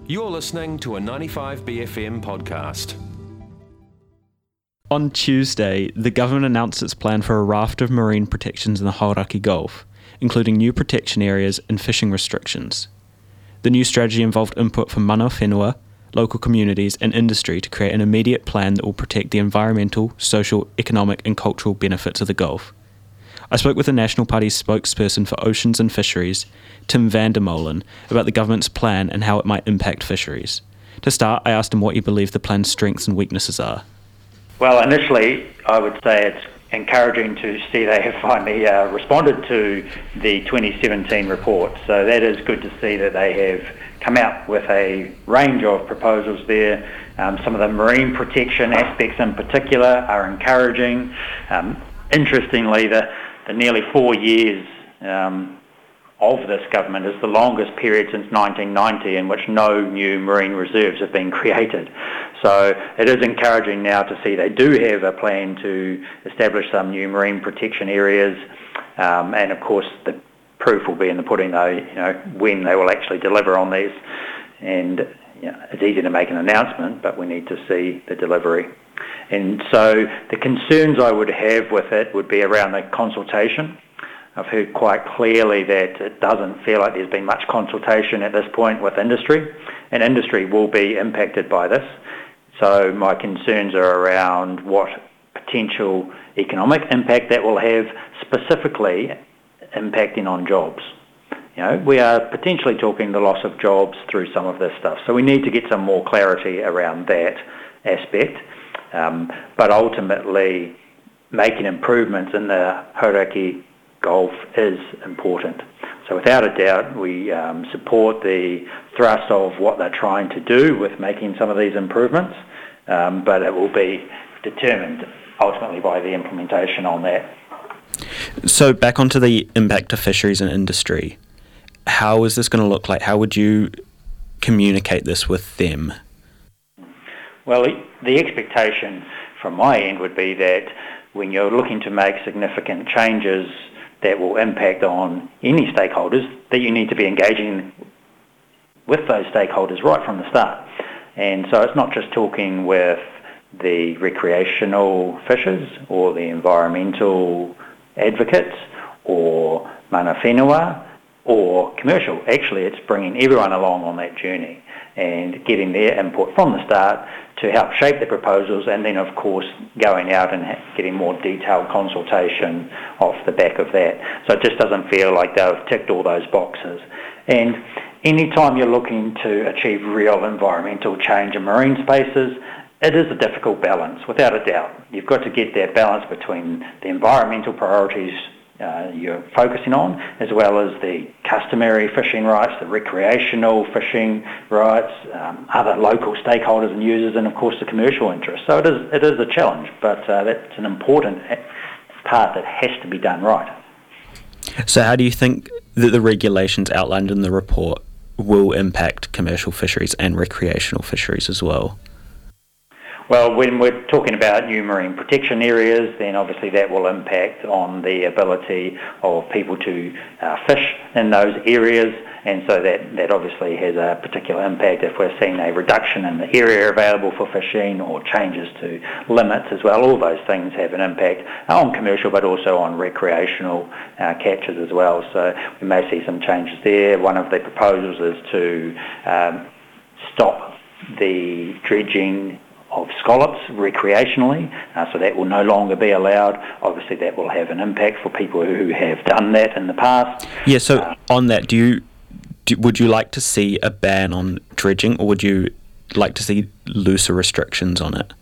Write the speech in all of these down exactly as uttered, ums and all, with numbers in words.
You're listening to a ninety-five B F M podcast. On Tuesday, the government announced its plan for a raft of marine protections in the Hauraki Gulf, including new protection areas and fishing restrictions. The new strategy involved input from mana whenua, local communities and industry to create an immediate plan that will protect the environmental, social, economic and cultural benefits of the Gulf. I spoke with the National Party's spokesperson for Oceans and Fisheries, Tim van der Molen, about the government's plan and how it might impact fisheries. To start, I asked him what he believed the plan's strengths and weaknesses are. Well, initially, I would say it's encouraging to see they have finally uh, responded to the twenty seventeen report. So that is good to see that they have come out with a range of proposals there. Um, some of the marine protection aspects in particular are encouraging. Um, interestingly, the, the nearly four years um, of this government is the longest period since nineteen ninety in which no new marine reserves have been created. So it is encouraging now to see they do have a plan to establish some new marine protection areas, um, and of course the proof will be in the pudding, though, you know, when they will actually deliver on these. And you know, it's easy to make an announcement, but we need to see the delivery. And so the concerns I would have with it would be around the consultation. I've heard quite clearly that it doesn't feel like there's been much consultation at this point with industry, and industry will be impacted by this. So my concerns are around what potential economic impact that will have, specifically impacting on jobs. You know, we are potentially talking the loss of jobs through some of this stuff. So we need to get some more clarity around that aspect. Um, but ultimately, making improvements in the Hauraki Gulf is important. So without a doubt, we um, support the thrust of what they're trying to do with making some of these improvements, um, but it will be determined ultimately by the implementation on that. So back onto the impact to fisheries and industry, how is this going to look like? How would you communicate this with them? Well, the expectation from my end would be that when you're looking to make significant changes that will impact on any stakeholders, that you need to be engaging with those stakeholders right from the start. And so it's not just talking with the recreational fishers or the environmental advocates or mana whenua or commercial. Actually, it's bringing everyone along on that journey and getting their input from the start to help shape the proposals, and then of course going out and getting more detailed consultation off the back of that. So it just doesn't feel like they've ticked all those boxes. And anytime you're looking to achieve real environmental change in marine spaces, it is a difficult balance, without a doubt. You've got to get that balance between the environmental priorities uh, you're focusing on, as well as the customary fishing rights, the recreational fishing rights, um, other local stakeholders and users, and of course the commercial interests. So it is it is a challenge, but uh, that's an important part that has to be done right. So how do you think that the regulations outlined in the report will impact commercial fisheries and recreational fisheries as well? Well, when we're talking about new marine protection areas, then obviously that will impact on the ability of people to uh, fish in those areas, and so that, that obviously has a particular impact if we're seeing a reduction in the area available for fishing or changes to limits as well. All those things have an impact on commercial but also on recreational uh, catches as well. So we may see some changes there. One of the proposals is to um, stop the dredging of scallops recreationally, uh, so that will no longer be allowed. Obviously that will have an impact for people who have done that in the past. Yeah, so uh, on that, do you do, would you like to see a ban on dredging, or would you like to see looser restrictions on it?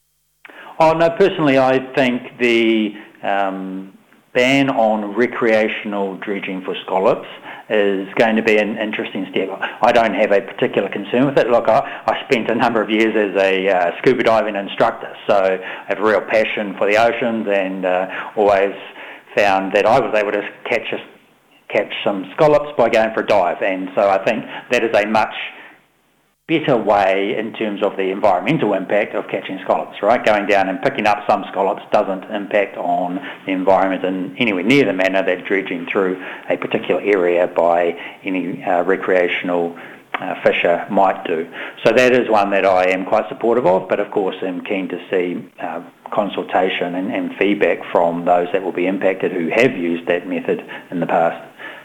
Oh no, personally I think the um, ban on recreational dredging for scallops is going to be an interesting step. I don't have a particular concern with it. Look, I, I spent a number of years as a uh, scuba diving instructor, so I have a real passion for the oceans, and uh, always found that I was able to catch a, catch some scallops by going for a dive, and so I think that is a much better way in terms of the environmental impact of catching scallops, right? Going down and picking up some scallops doesn't impact on the environment in anywhere near the manner that dredging through a particular area by any uh, recreational uh, fisher might do. So that is one that I am quite supportive of, but of course am keen to see uh, consultation and, and feedback from those that will be impacted who have used that method in the past.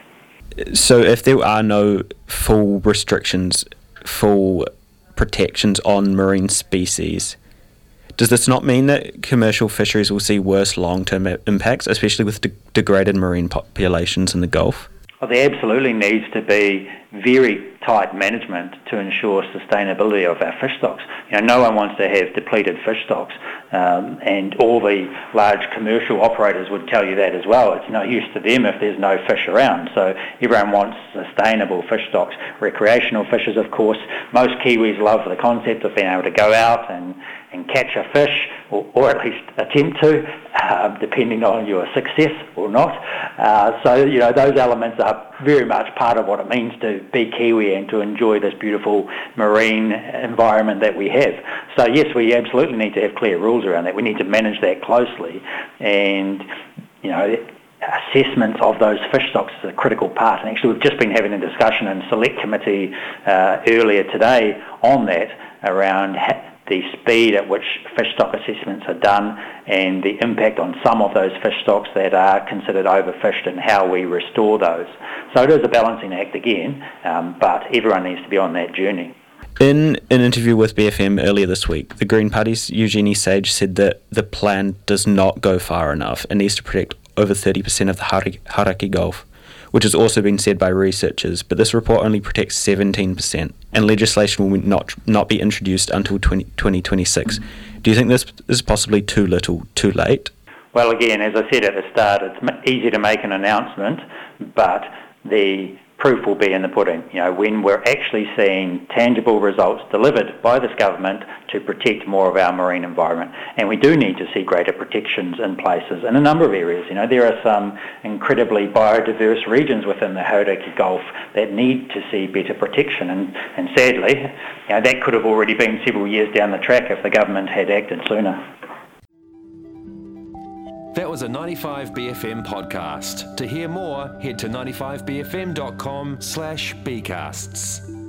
So if there are no full restrictions, full protections on marine species, does this not mean that commercial fisheries will see worse long-term impacts, especially with de- degraded marine populations in the Gulf? Well, there absolutely needs to be very tight management to ensure sustainability of our fish stocks. You know, no one wants to have depleted fish stocks, um, and all the large commercial operators would tell you that as well. It's no use to them if there's no fish around. So everyone wants sustainable fish stocks. Recreational fishers, of course, most Kiwis love the concept of being able to go out and, and catch a fish, or, or at least attempt to, uh, depending on your success or not. Uh, so, you know, those elements are very much part of what it means to be Kiwi and to enjoy this beautiful marine environment that we have. So yes, we absolutely need to have clear rules around that. We need to manage that closely, and, you know, assessment of those fish stocks is a critical part. And actually we've just been having a discussion in Select Committee uh, earlier today on that, around ha- the speed at which fish stock assessments are done and the impact on some of those fish stocks that are considered overfished and how we restore those. So it is a balancing act again, um, but everyone needs to be on that journey. In an interview with B F M earlier this week, the Green Party's Eugenie Sage said that the plan does not go far enough and needs to protect over thirty percent of the Hauraki Gulf, which has also been said by researchers, but this report only protects seventeen percent, and legislation will not not be introduced until twenty twenty-six. Do you think this is possibly too little, too late? Well, again, as I said at the start, it's easy to make an announcement, but the proof will be in the pudding. You know, when we're actually seeing tangible results delivered by this government to protect more of our marine environment. And we do need to see greater protections in places in a number of areas. You know, there are some incredibly biodiverse regions within the Hauraki Gulf that need to see better protection. And, and sadly, you know, that could have already been several years down the track if the government had acted sooner. That was a ninety-five B F M podcast. To hear more, head to ninety-five b f m dot com slash bcasts.